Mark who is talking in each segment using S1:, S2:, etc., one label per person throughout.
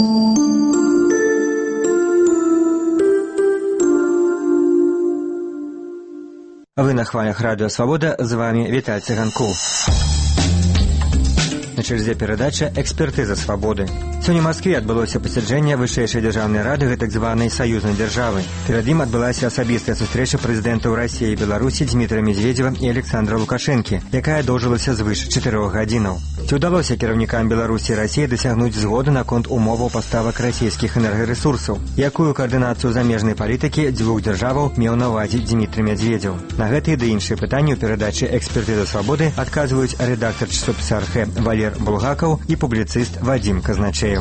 S1: Вы на хвалях Радио Свобода, з вами Віталь Цыганкоў. На чарзе перадача «Экспертыза свабоды». Сёння ў Маскве адбылося пасяджэнне вышэйшай дзяржаўнай рады гэтак званай саюзнай дзяржавы. Перад ім адбылася асабістая сустрэча прэзідэнтаў Расіі і Беларусі Дмітрыя Медведзева і Александра Лукашэнкі, якая доўжылася звыш 4 гадзінаў. Ці ўдалося кіраўнікам Беларусі і Расіі дасягнуць згоды наконт умоваў паставак расійскіх энергарэсурсаў? Якую каардынацыю замежнай палітыкі дзвюх дзяржаваў меў на ўвазе Дмітрый Медведзеў? На гэтыя ды іншыя пытанні ў перадачы «Экспертыза свабоды» адказваюць рэдактар часопіса «Архэ» Валер Булгакаў і публіцыст Вадзім Казначеев.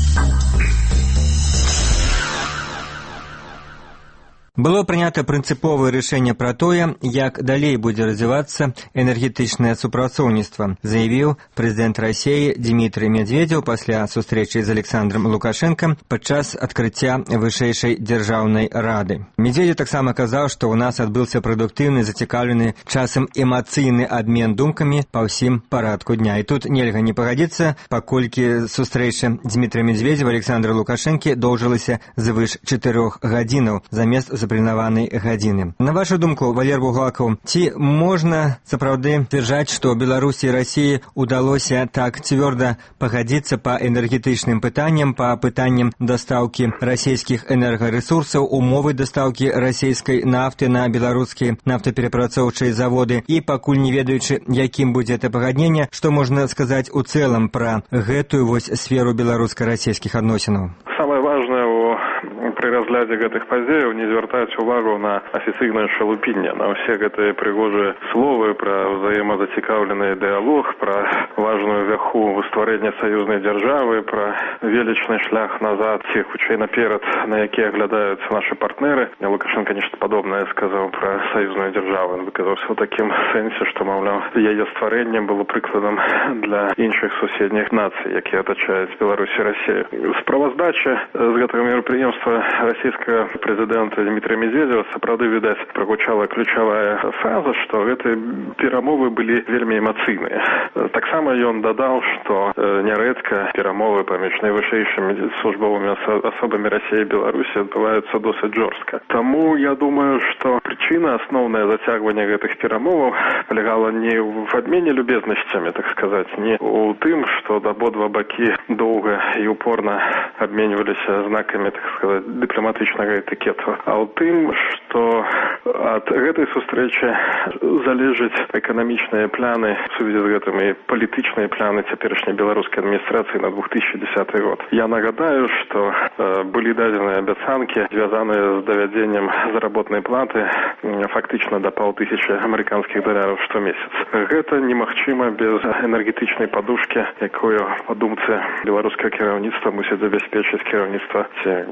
S1: Было прынята прынцыповае рашэнне пра тое, як далей будзе развівацца энергетычнае супрацоўніцтва, заявіў прэзідэнт Расіі Дмітрый Медведзеў пасля сустрэчы з Александром Лукашэнкам падчас адкрыцця вышэйшай дзяржаўнай рады. Медведзеў таксама казаў, што ў нас адбыўся прадуктыўны, зацікаўлены, часам эмацыйны абмен думкамі па ўсім парадку дня. І тут нельга не пагадзіцца, паколькі сустрэча Дмітрыя Медведзева і Александра Лукашэнкі доўжылася звыш 4 гадзінаў замест запланаванай гадзіны. На вашу думку, Валер Булгакаў, ці можна сапраўды сцвярджаць, што Беларусі і Расіі удалося так цвёрда пагадзіцца па энергетычным пытанням, па пытанням дастаўкі расійскіх энергарэсурсаў, умовы дастаўкі расійскай нафты на беларускія нафтаперапрацоўчыя заводы, і пакуль не ведаючы, якім будзе гэта пагадненне, што можна сказаць у цэлым пра гэтую вось сферу беларуска-расійскіх адносінаў?
S2: Самае важнае пры разглядзе гэтых падзеяў не звяртаць увагу на афіцыйнае шалупінне, на ўсе гэтыя прыгожыя словы пра ўзаемазацікаўлены дыялог, пра важную вяху ў стварэння саюзнай дзяржавы, пра велічны шлях назад, ці хутчэй наперад, на які аглядаюцца нашы партнеры. Лукашенко нешта падобнае сказаў пра саюзную дзяржаву. Ён выказаўся ў такім сэнсе, што, маўляў, яе стварэнне было прыкладам для іншых суседніх нацый, якія атачаюць Беларусь і Расію. Справаздача з гэтага мерапрыемства расійскага прэзідэнта Дмітрыя Медведзева сапраўды, відаць, прагучала ключавая фраза, што гэтыя перамовы былі вельмі эмацыйныя. Таксама ён дадаў, што нярэдка перамовы паміж найвышэйшымі службовымі асобамі Расіі і Беларусі адбываюцца досыць жорстка. Таму я думаю, што прычына асноўнае зацягвання гэтых перамоваў палягала не в абмене любезнасцямі, так сказаць, не ў тым, што абодва бакі доўга і упорна абменьваліся знакамі, так сказаць, дыпламатычнага этыкету, а ў тым, што ад гэтай сустрэчы залежаць эканамічныя планы в сувязі з гэтым і палітычныя планы цяперашняй беларускай адміністрацыі на 2010 год. Я нагадаю, што былі дадзеныя абяцанкі, звязаныя з давядзеннем заработнай платы фактычна да 500 амерыканскіх даляраў штомесяц. Гэта немагчыма без энергетычнай падушкі, якую, па думцы беларускага кіраўніцтва, мусіць забяспечыць кіраўніцтва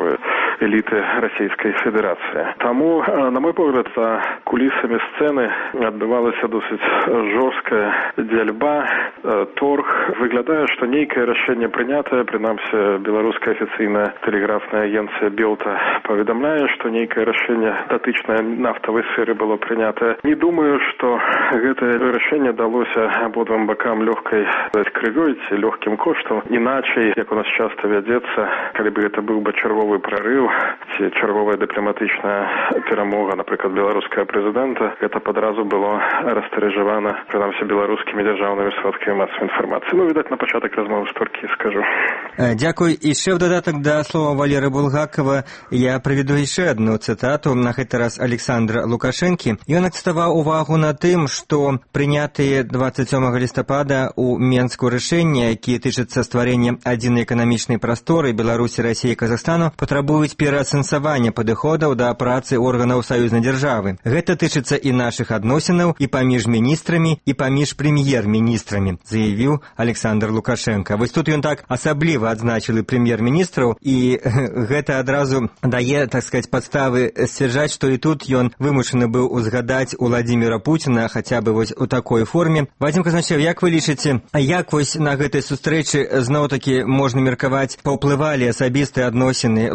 S2: эліты Расійскай Федэрацыі. Таму, на мой погляд, за кулісамі сцэны адбывалася досыць жорсткая дзяльба, торг. Выглядае, што нейкае рашэнне прынятае, прынамсі беларуская афіцыйная тэлеграфная агенцыя Белта паведамляе, што нейкае рашэнне датычнае нафтавай сферы было прынятае. Не думаю, што гэтае рашэнне далося абодвум бакам лёгкай крывёй ці лёгкім коштам. Іначай, як у нас часта вядзецца, калі бы гэта быў бы чарговы прарыў ці чарговая дыпламатычная перамога, напрыклад, беларускага прэзідэнта, гэта падразу было растырыжавана, прынамсі, беларускімі дзяржаўнымі сродкамі масавай інфармацыі. Ну, відаць, на пачатак размовы столькі скажу.
S1: Дзякуй. Яшчэ ў дадатак да слова Валеры Булгакова я прыведу яшчэ адну цытату, на гэты раз Александра Лукашэнкі. Ён акцентаваў увагу на тым, што прынятыя 27 лістапада ў Менску рашэнні, якія тычацца стварэння адзінай эканамічнай прасторы Беларусі, Расіі і Казахстану, патрабуюць пераасэнсавання падыходаў да працы органаў саюзнай дзяржавы. Гэта тычыцца і нашых адносінаў і паміж міністрамі, і паміж прэм'ер-міністрамі, заявіў Александр Лукашенко. Вось тут ён так асабліва адзначыў і прэм'ер-міністраў, і гэта адразу дае, так сказаць, падставы сцвярджаць, што і тут ён вымушаны быў узгадаць Уладзіміра Пуціна, хаця бы вось у такой форме. Вадзім Казначеев, як вы лічыце, як вось на гэтай сустрэчы зноў-такі можна меркаваць, паўплывалі асабістыя адносіны Лукашенко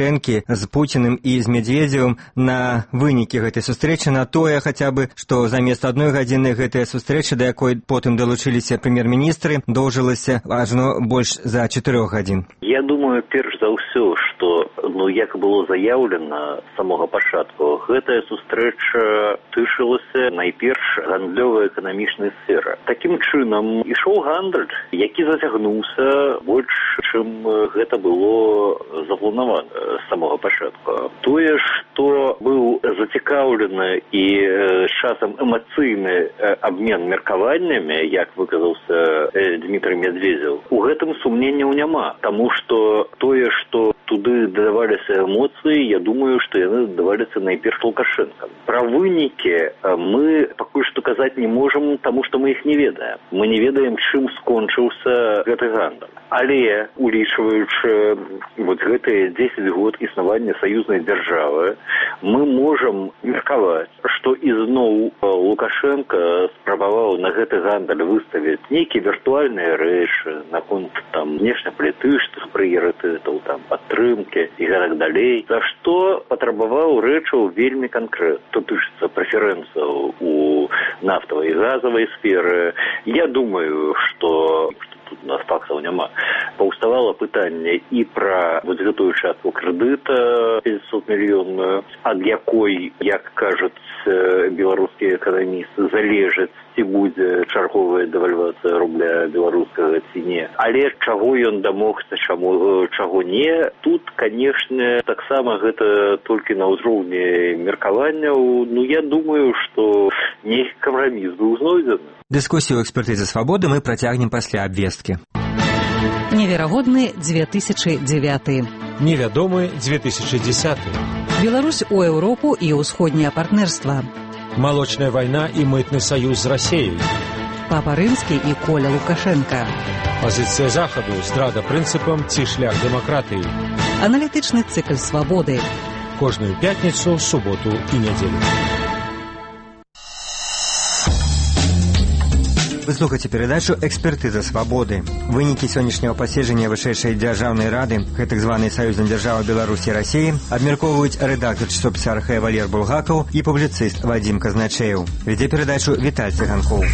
S1: Лукашэнкі з Пуціным і з Медведзевым на вынікі гэтай сустрэчы, на тое хаця бы, што замест 1 гадзіны гэтая сустрэча, да якой потым далучыліся прэм'ер-міністры, доўжылася ажно больш за 4 гадзін.
S3: Я думаю, перш за ўсё, што, як было заяўлена з самога пачатку, гэтая сустрэча тычылася найперш гандлёва-эканамічнай сферы. Такім чынам ішоў гандаль, які зацягнуўся больш, чым гэта было запланавана з самога пачатку. Тое, што быў зацікаўлены і часам эмацыйны абмен меркаваннямі, як выказаўся Дмітрый Медведзев, у гэтым сумненняў няма, таму што тое, што туды дадаваліся эмоцыі, я думаю, што яны дадаваліся найперш Лукашэнкам. Пра вынікі мы пакуль што казаць не можам, таму што мы іх не ведаем. Мы не ведаем, чым скончыўся гэты гандаль. Але, улічваючы гэтыя 10 год існавання саюзнай дзяржавы, мы можам меркаваць, што ізноў Лукашенко спрабаваў на гэты гандаль выставіць нейкія віртуальныя рэчы наконт внешнепалітычных прыярытэтаў, падтрымкі і гэтак далей, за што патрабаваў рэчаў вельмі канкрэтна. Тут тычыцца прэферэнцыяў у нафтавай і газавай сферы. Я думаю, што тут у нас фактаў няма. Паўставала пытанне і пра гэтую частку крэдыта 500 мільённую, ад якой, як кажуць беларускія эканамісты, залежыць, ці будзе чарговая дэвальвацыя рубля беларускага ці не. Але чаго ён дамогся, чаго не, тут, канешне, таксама гэта толькі на ўзроўні меркаванняў. Я думаю, што нейкі кампраміс быў знойдзены.
S1: Дыскусію экспертызы «Свабоды» мы працягнем пасля абвесткі.
S4: Неверагодны 2009.
S5: Невядомы 2010.
S4: Беларусь у Еўропу і ўсходняе партнерства.
S5: Малочная вайна і мытны саюз з Расіяй.
S4: Папа Рымскі і Коля Лукашенка.
S5: Пазіцыя Захаду, здрада прынцыпам ці шлях дэмакратыі.
S4: Аналітычны цыкл «Свабоды».
S5: Кожную пятніцу, суботу і нядзелю.
S1: Вы слухаеце перадачу «Экспертыза свабоды». Вынікі сённяшняга паседжання вышэйшай дзяржаўнай рады, гэтак званай саюзнай дзяржавы Беларусі і Расіі, абмяркоўваюць рэдактар часопіса «Архэ» Валер Булгакаў і публіцыст Вадзім Казначэеў. Вядзе перадачу Віталь Цыганкоў.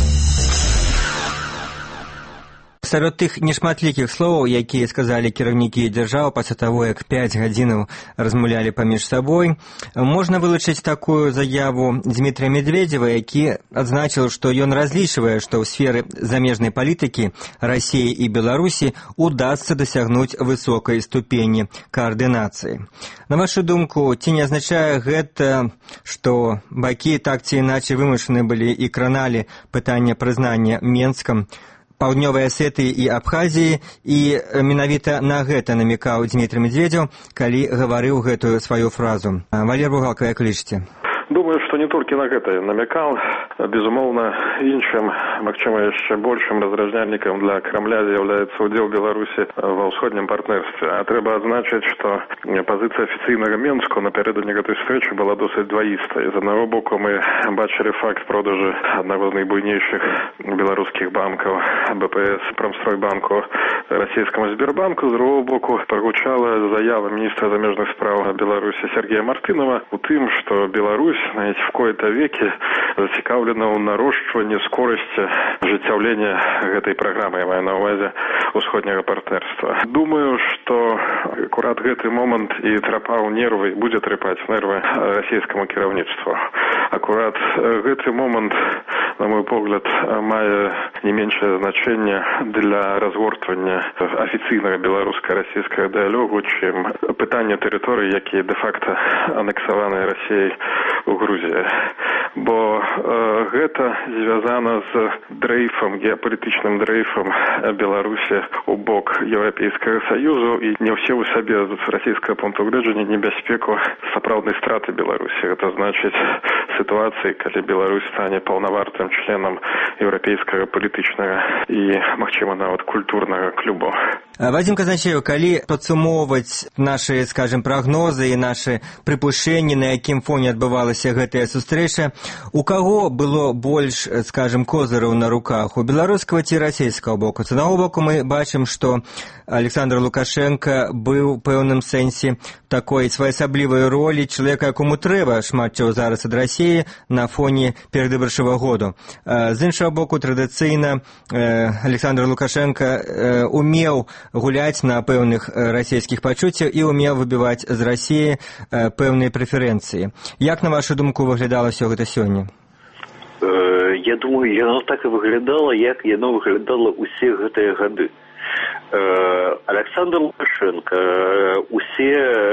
S1: Сярод тых нешматлікіх словаў, якія сказалі кіраўнікі дзяржаў пасля таго, як 5 гадзінаў размаўлялі паміж сабой, можна вылучыць такую заяву Дмітрия Медведзева, які адзначыў, што ён разлічвае, што ў сферы замежнай палітыкі Расіі і Беларусі удасца дасягнуць высокай ступені каардынацыі. На вашу думку, ці не азначае гэта, што бакі так ці іначай вымушаны былі і краналі пытанне прызнання Менскам, Паўднёвай Асетыі і Абхазіі, і менавіта на гэта намекаў Дмітрий Медведзев, калі гаварыў гэтую сваю фразу. Валер Булгакаў, як лічыце?
S2: Думаю, што не толькі на гэта намякаў. Безумоўна, іншым, магчыма, яшчэ большым разражняльнікам для Крамля з'яўляецца ўдзел Беларусі ва ўсходнім партнерстве. А трэба адзначыць, што пазіцыя афіцыйнага Менску напярэдадні гэтай встречы была досыць дваістай. З аднаго боку, мы бачылі факт продажу аднаго з найбуйнейшых беларускіх банкаў БПС Промстройбанку расійскаму Сбербанку. З другого боку, прагучала заява міністра замежных спраў Беларусі Сергея Мартынова у тым, што Беларусь, знаете, в кои-то веке зацікаўлена ў нарошчванні скорасці ажыццяўлення гэтай праграмы, я маю на ўвазе усходняга партнерства. Думаю, што акурат гэты момант і трапаў нервы, будзе трапаць нервы расійскаму кіраўніцтву. Акурат гэты момант, на мой погляд, мае не меншае значэнне для разгортвання афіцыйнага беларуска-расійскага дыялогу, чым пытанне тэрыторыі, якія дэ-факта анексаваныя Расіяй у Грузіі. Бо гэта звязана з дрейфам, геапалітычным дрейфам Беларусі у бок Еўрапейскага Саюзу, і не ўсе ў сабе з расійскага пункту гледжання небяспеку сапраўднай страты Беларусі. Гэта значыць сітуацыі, калі Беларусь стане паўнавартым членам еўрапейскага палітычнага і, магчыма, нават культурнага клубу.
S1: Вадзім Казначеў, калі падсумоўваць нашы, скажем, прагнозы і нашы прыпушэнні, на якім фоне адбывалася гэтая сустрэча, у каго было больш, скажем, козыраў на руках, у беларускага ці расійскага боку? З аднаго боку мы бачым, што Александр Лукашенко быў у пэўным сэнсе такой своеасаблівай ролі чалавека, якому трэба шмат чаго зараз ад Расіі на фоне перадвыбарчага году. З іншага боку, традыцыйна Александр Лукашенко умеў гуляць на пэўных расійскіх пачуццях і умеў выбіваць з Расіі пэўныя прэферэнцыі. Як, на вашу думку, выглядала ўсё гэта сёння?
S3: Я думаю, яно так і выглядала, як яно выглядала ўсе гэтыя гады. Александр Лукашенко усе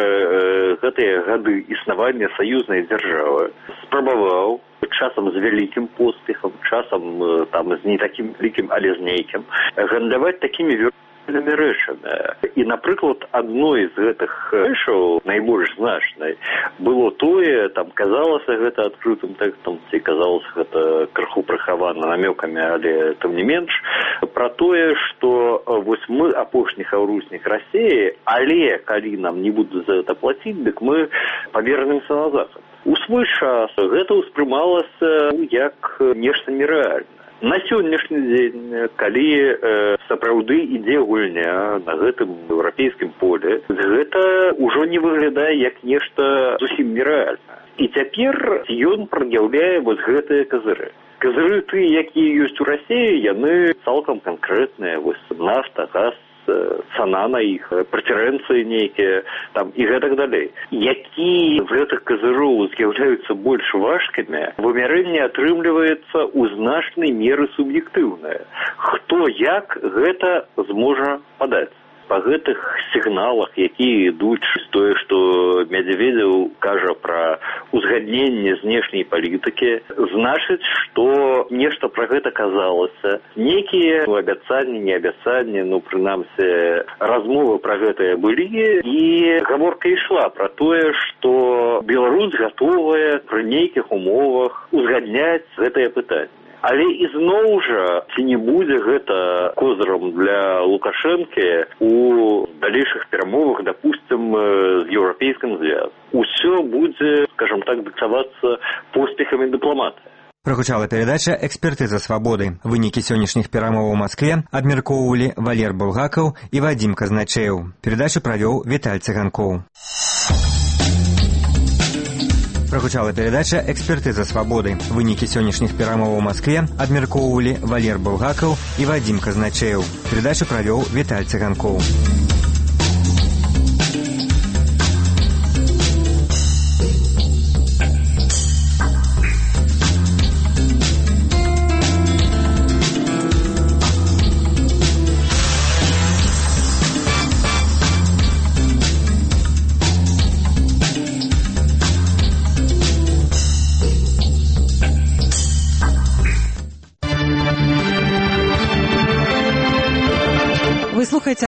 S3: гэтыя гады існавання саюзнай дзяржавы спрабаваў, часам з вялікім поспехам, часам там з не такім вялікім, але з нейкім, гандляваць такімі віртуальнымі рэчамі. І, напрыклад, адной з гэтых рэчаў, найбольш значнай, было тое, там казалася гэта адкрытым тэкстам, ці казалася гэта крыху прыхавана намёкамі, але тым не менш, пра тое, што вось мы апошні хаўруснік Расіі, але калі нам не будуць за гэта плаціць, дык мы павернемся на захад. У свой час гэта ўспрымалася як нешта нерэальнае. На сённяшні дзень, калі сапраўды ідзе гульня на гэтым еўрапейскім поле, гэта ўжо не выглядае як нешта зусім нерэальнае. І цяпер ён прад'яўляе вось гэтыя казыры. Казыры тыя, якія ёсць у Расіі, яны цалкам канкрэтныя, вось нафта, газ, цана на іх, прэферэнцыі нейкія, там і гэтак далей. Які з гэтых казыроў з'яўляюцца больш важкімі, вымярэнне атрымліваецца ў значнай меры суб'ектыўнае. Хто як гэта зможа падаць? Па гэтых сігналах, якія ідуць, тое, што Медведзеў кажа пра узгадненне знешняй палітыкі, значыць, што нешта пра гэта казалася. Некія абяцанні, не абяцанні, прынамсі, размовы пра гэтыя былі, і гаворка ішла пра тое, што Беларусь гатовая пры нейкіх умовах узгадняць гэтае пытанне. Але ізноў жа, ці не будзе гэта козырам для Лукашэнкі у далейшых перамовах, дапусцім, з еўрапейскім звязам. Усё будзе, скажам так, дыктавацца поспехамі дыпламатыі.
S1: Прагучала перадача «Экспертыза свабоды». Вынікі сённяшніх перамоваў у Маскве абмяркоўвалі Валер Булгакаў і Вадзім Казначеў. Перадачу правёў Віталь Цыганкоў. Прагучала перадача «Экспертыза свабоды». Вынікі сённяшніх перамоваў у Маскве абмяркоўвалі Валер Булгакаў і Вадзім Казначеў. Перадачу правёў Віталь Цыганкоў.